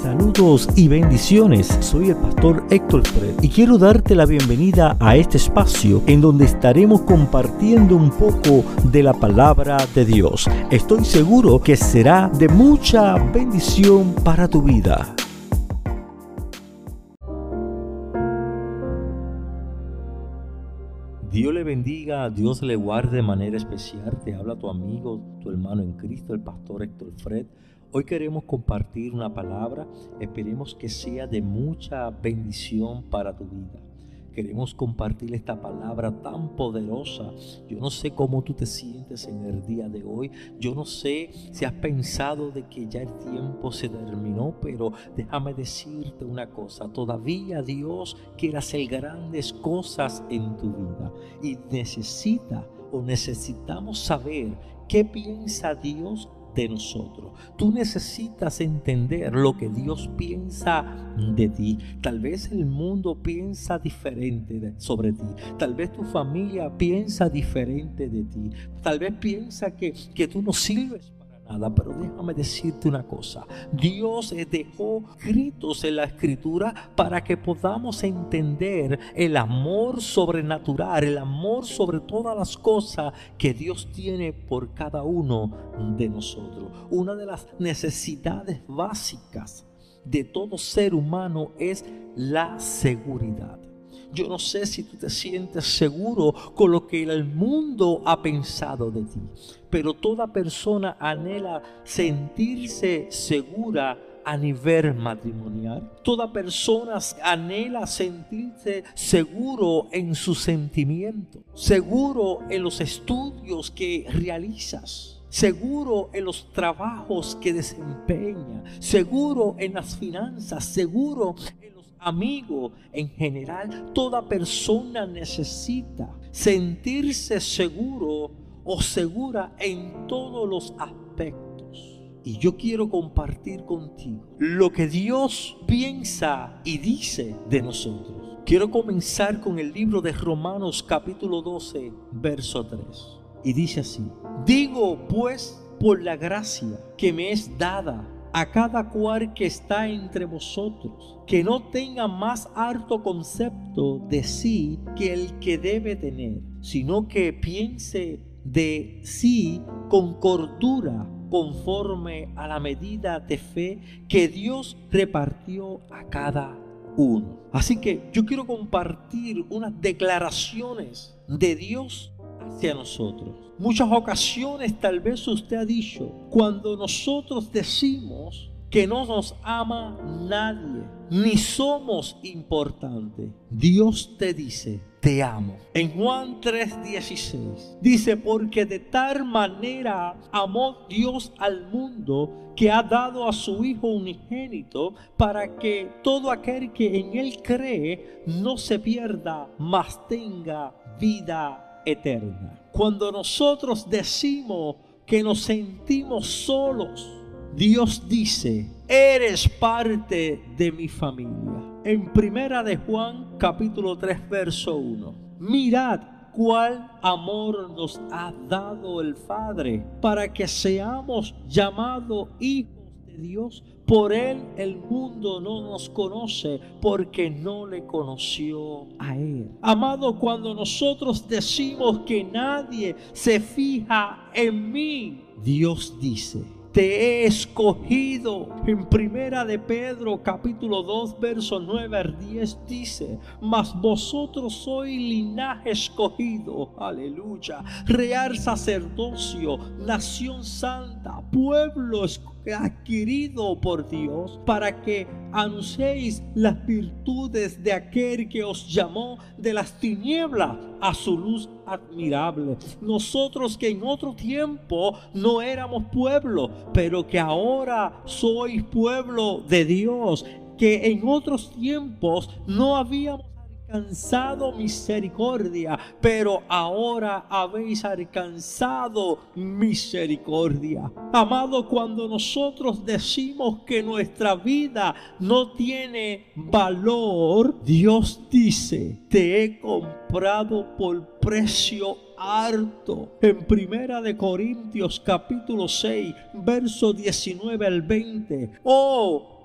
Saludos y bendiciones, soy el pastor Héctor Fred y quiero darte la bienvenida a este espacio en donde estaremos compartiendo un poco de la palabra de Dios. Estoy seguro que será de mucha bendición para tu vida. Dios le bendiga, Dios le guarde de manera especial. Te habla tu amigo, tu hermano en Cristo, el pastor Héctor Fred. Hoy queremos compartir una palabra, esperemos que sea de mucha bendición para tu vida. Queremos compartir esta palabra tan poderosa. Yo no sé cómo tú te sientes en el día de hoy. Yo no sé si has pensado de que ya el tiempo se terminó, pero déjame decirte una cosa. Todavía Dios quiere hacer grandes cosas en tu vida. Y necesitamos saber qué piensa Dios de nosotros. Tú necesitas entender lo que Dios piensa de ti. Tal vez el mundo piensa diferente sobre ti. Tal vez tu familia piensa diferente de ti. Tal vez piensa que tú no sirves para nada. Pero déjame decirte una cosa. Dios dejó escritos en la Escritura para que podamos entender el amor sobrenatural, el amor sobre todas las cosas que Dios tiene por cada uno de nosotros. Una de las necesidades básicas de todo ser humano es la seguridad. Yo no sé si tú te sientes seguro con lo que el mundo ha pensado de ti, pero toda persona anhela sentirse segura a nivel matrimonial. Toda persona anhela sentirse seguro en sus sentimientos, seguro en los estudios que realizas, seguro en los trabajos que desempeña, seguro en las finanzas, seguro en los amigos. En general, toda persona necesita sentirse seguro o segura en todos los aspectos. Y yo quiero compartir contigo lo que Dios piensa y dice de nosotros. Quiero comenzar con el libro de Romanos capítulo 12, verso 3. Y dice así: digo pues por la gracia que me es dada a cada cual que está entre vosotros, que no tenga más alto concepto de sí que el que debe tener, sino que piense de sí con cordura, conforme a la medida de fe que Dios repartió a cada uno. Así que yo quiero compartir unas declaraciones de Dios hacia nosotros. Muchas ocasiones tal vez usted ha dicho, cuando nosotros decimos que no nos ama nadie, ni somos importantes, Dios te dice: te amo. En Juan 3:16 dice: porque de tal manera amó Dios al mundo que ha dado a su Hijo unigénito, para que todo aquel que en Él cree no se pierda, mas tenga vida eterna. Cuando nosotros decimos que nos sentimos solos, Dios dice: eres parte de mi familia. En primera de Juan capítulo 3 verso 1. Mirad cuál amor nos ha dado el Padre, para que seamos llamados hijos de Dios. Por Él el mundo no nos conoce, porque no le conoció a Él. Amado, cuando nosotros decimos que nadie se fija en mí, Dios dice: te he escogido. En primera de Pedro capítulo 2 verso 9 al 10 dice: mas vosotros sois linaje escogido, aleluya, real sacerdocio, nación santa, pueblo adquirido por Dios, para que anunciéis las virtudes de aquel que os llamó de las tinieblas a su luz admirable. Nosotros que en otro tiempo no éramos pueblo, pero que ahora sois pueblo de Dios, que en otros tiempos no habíamos alcanzado misericordia, pero ahora habéis alcanzado misericordia. Amado, cuando nosotros decimos que nuestra vida no tiene valor, Dios dice: te he comprado por precio alto. En primera de Corintios capítulo 6 verso 19 al 20. Oh,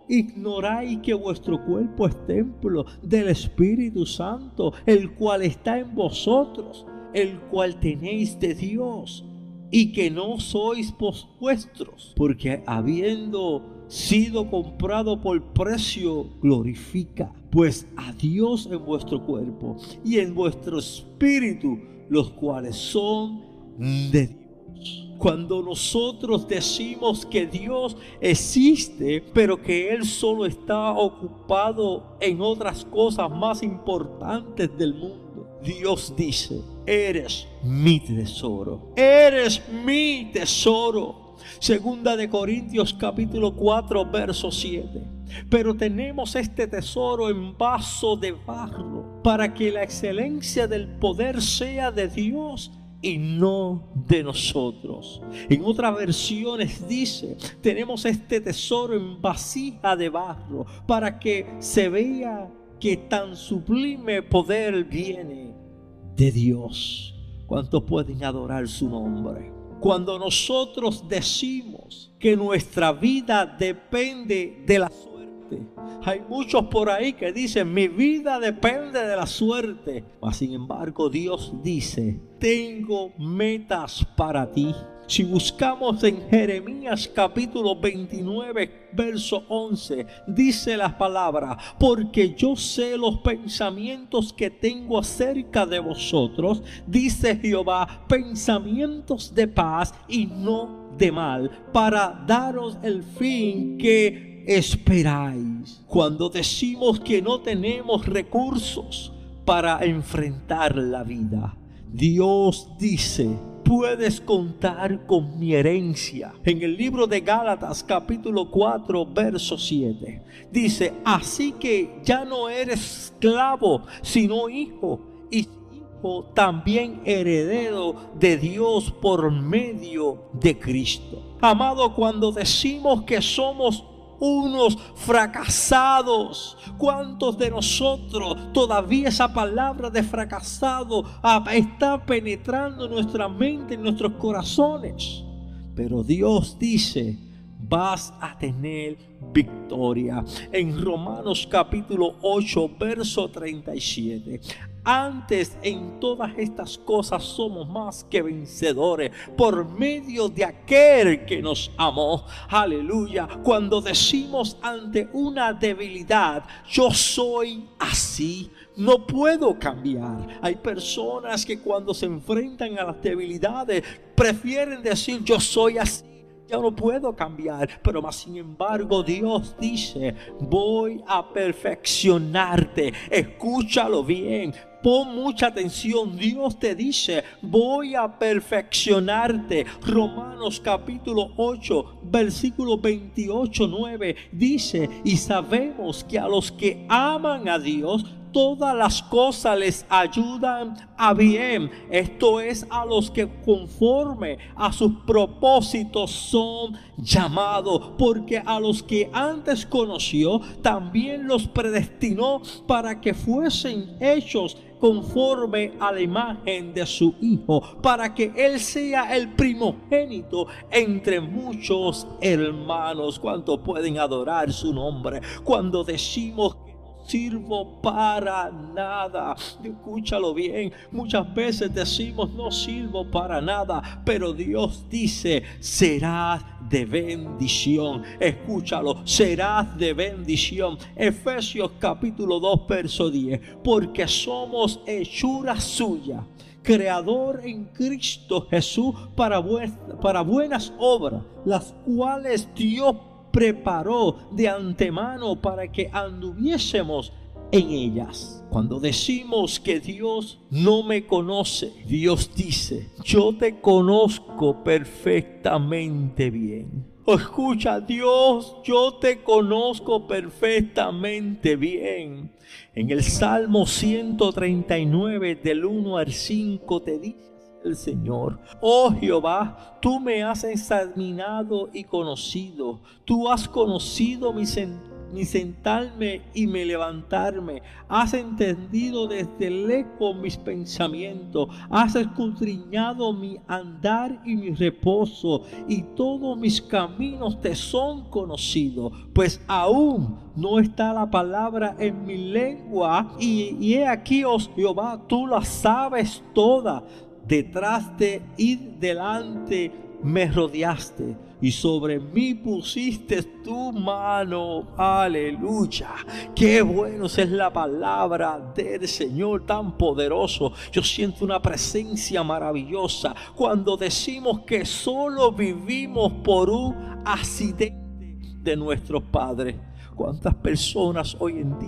ignoráis que vuestro cuerpo es templo del Espíritu Santo, el cual está en vosotros, el cual tenéis de Dios, y que no sois vuestros, porque habiendo sido comprado por precio, glorifica pues a Dios en vuestro cuerpo y en vuestro espíritu, los cuales son de Dios. Cuando nosotros decimos que Dios existe, pero que Él solo está ocupado en otras cosas más importantes del mundo, Dios dice: eres mi tesoro, eres mi tesoro. Segunda de Corintios capítulo 4 verso 7. Pero tenemos este tesoro en vaso de barro, para que la excelencia del poder sea de Dios y no de nosotros. En otras versiones dice: tenemos este tesoro en vasija de barro, para que se vea que tan sublime poder viene de Dios. ¿Cuántos pueden adorar su nombre? Cuando nosotros decimos que nuestra vida depende de la suerte, hay muchos por ahí que dicen: mi vida depende de la suerte. Mas sin embargo, Dios dice: tengo metas para ti. Si buscamos en Jeremías capítulo 29 verso 11, dice la palabra: porque yo sé los pensamientos que tengo acerca de vosotros, dice Jehová, pensamientos de paz y no de mal, para daros el fin que esperáis. Cuando decimos que no tenemos recursos para enfrentar la vida, Dios dice: puedes contar con mi herencia. En el libro de Gálatas capítulo 4 verso 7 dice: así que ya no eres esclavo, sino hijo, y hijo también heredero de Dios por medio de Cristo. Amado, cuando decimos que somos unos fracasados, ¿cuántos de nosotros todavía esa palabra de fracasado está penetrando en nuestra mente, en nuestros corazones? Pero Dios dice: vas a tener victoria. En Romanos capítulo 8 verso 37: antes en todas estas cosas somos más que vencedores por medio de aquel que nos amó. Aleluya. Cuando decimos ante una debilidad: yo soy así, no puedo cambiar. Hay personas que cuando se enfrentan a las debilidades prefieren decir: yo soy así, ya no puedo cambiar. Pero más sin embargo, Dios dice: voy a perfeccionarte. Escúchalo bien, pon mucha atención. Dios te dice: voy a perfeccionarte. Romanos capítulo 8 versículo 28-9 dice: y sabemos que a los que aman a Dios, todas las cosas les ayudan a bien. Esto es, a los que conforme a sus propósitos son llamados. Porque a los que antes conoció, también los predestinó para que fuesen hechos conforme a la imagen de su Hijo, para que Él sea el primogénito entre muchos hermanos. ¿Cuántos pueden adorar su nombre? Cuando decimos sirvo para nada, escúchalo bien, muchas veces decimos: no sirvo para nada, pero Dios dice: serás de bendición. Escúchalo, serás de bendición. Efesios capítulo 2 verso 10: porque somos hechura suya, creador en Cristo Jesús para buenas obras, las cuales Dios preparó de antemano para que anduviésemos en ellas. Cuando decimos que Dios no me conoce, Dios dice: yo te conozco perfectamente bien. Escucha, Dios, yo te conozco perfectamente bien. En el Salmo 139 del 1 al 5 te dice el Señor: oh Jehová, tú me has examinado y conocido, tú has conocido mis mi sentarme y mi levantarme. Has entendido desde lejos mis pensamientos. Has escudriñado mi andar y mi reposo, y todos mis caminos te son conocidos. Pues aún no está la palabra en mi lengua, y he aquí, oh Jehová, tú la sabes toda. Detrás de y delante me rodeaste, y sobre mí pusiste tu mano. Aleluya. Qué bueno es la palabra del Señor, tan poderoso. Yo siento una presencia maravillosa cuando decimos que solo vivimos por un accidente de nuestros padres. ¿Cuántas personas hoy en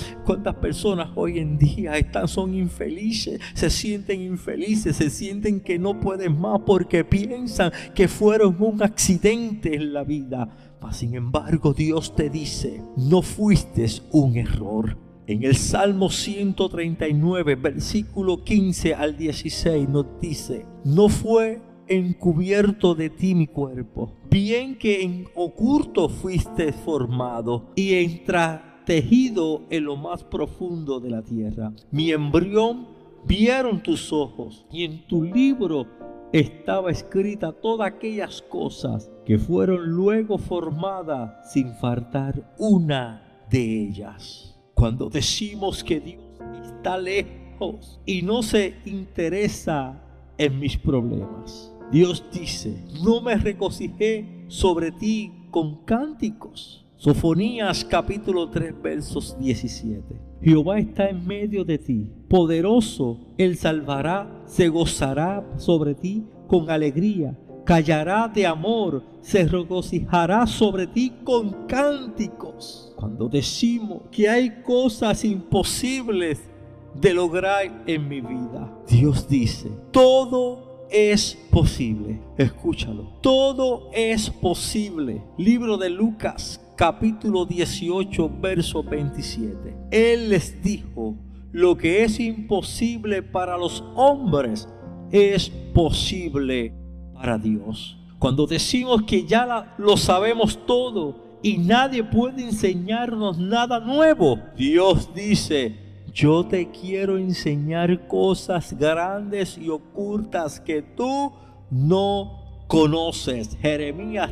día son infelices, se sienten infelices, se sienten que no pueden más porque piensan que fueron un accidente en la vida? Mas sin embargo, Dios te dice, no fuiste un error. En el Salmo 139, versículo 15 al 16 nos dice, no fue encubierto de ti mi cuerpo, bien que en oculto fuiste formado y entretejido en lo más profundo de la tierra. Mi embrión vieron tus ojos, y en tu libro estaba escrita todas aquellas cosas que fueron luego formadas, sin faltar una de ellas. Cuando decimos que Dios está lejos y no se interesa en mis problemas, Dios dice, no me regocijé sobre ti con cánticos. Sofonías capítulo 3 versos 17. Jehová está en medio de ti, poderoso, Él salvará, se gozará sobre ti con alegría, callará de amor, se regocijará sobre ti con cánticos. Cuando decimos que hay cosas imposibles de lograr en mi vida, Dios dice, todo es posible. Escúchalo, todo es posible. Libro de Lucas capítulo 18 verso 27. Él les dijo, lo que es imposible para los hombres es posible para Dios. Cuando decimos que ya lo sabemos todo y nadie puede enseñarnos nada nuevo, Dios dice, yo te quiero enseñar cosas grandes y ocultas que tú no conoces. Jeremías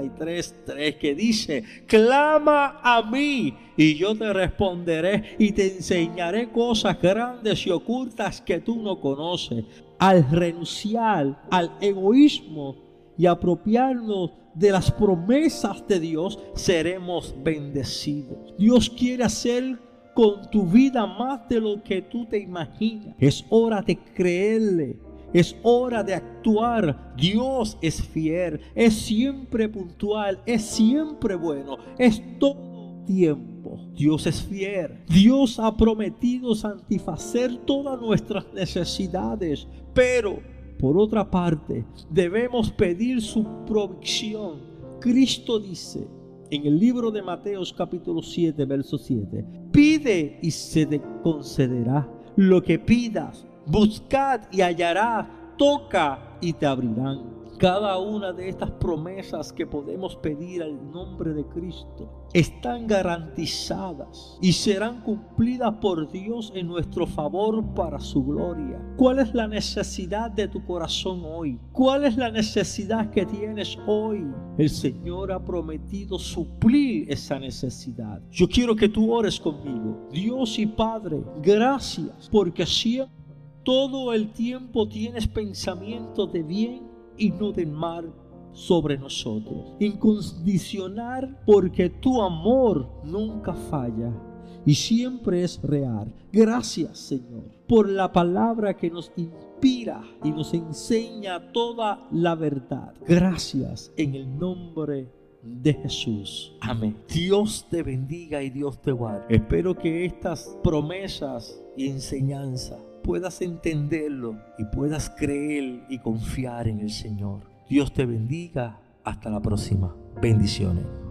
33:3, que dice, clama a mí y yo te responderé y te enseñaré cosas grandes y ocultas que tú no conoces. Al renunciar al egoísmo y apropiarnos de las promesas de Dios, seremos bendecidos. Dios quiere hacer con tu vida más de lo que tú te imaginas. Es hora de creerle, es hora de actuar. Dios es fiel, es siempre puntual, es siempre bueno, es todo tiempo. Dios es fiel. Dios ha prometido satisfacer todas nuestras necesidades, pero por otra parte debemos pedir su provisión. Cristo dice en el libro de Mateo capítulo 7 verso 7, pide y se te concederá lo que pidas, buscad y hallarás, toca y te abrirán. Cada una de estas promesas que podemos pedir al nombre de Cristo están garantizadas y serán cumplidas por Dios en nuestro favor para su gloria. ¿Cuál es la necesidad de tu corazón hoy? ¿Cuál es la necesidad que tienes hoy? El Señor ha prometido suplir esa necesidad. Yo quiero que tú ores conmigo. Dios y Padre, gracias porque siempre, todo el tiempo tienes pensamientos de bien y no de mal sobre nosotros. Incondicional, porque tu amor nunca falla y siempre es real. Gracias, Señor, por la palabra que nos inspira y nos enseña toda la verdad. Gracias en el nombre de Jesús. Amén. Dios te bendiga y Dios te guarde. Espero que estas promesas y enseñanzas puedas entenderlo y puedas creer y confiar en el Señor. Dios te bendiga. Hasta la próxima. Bendiciones.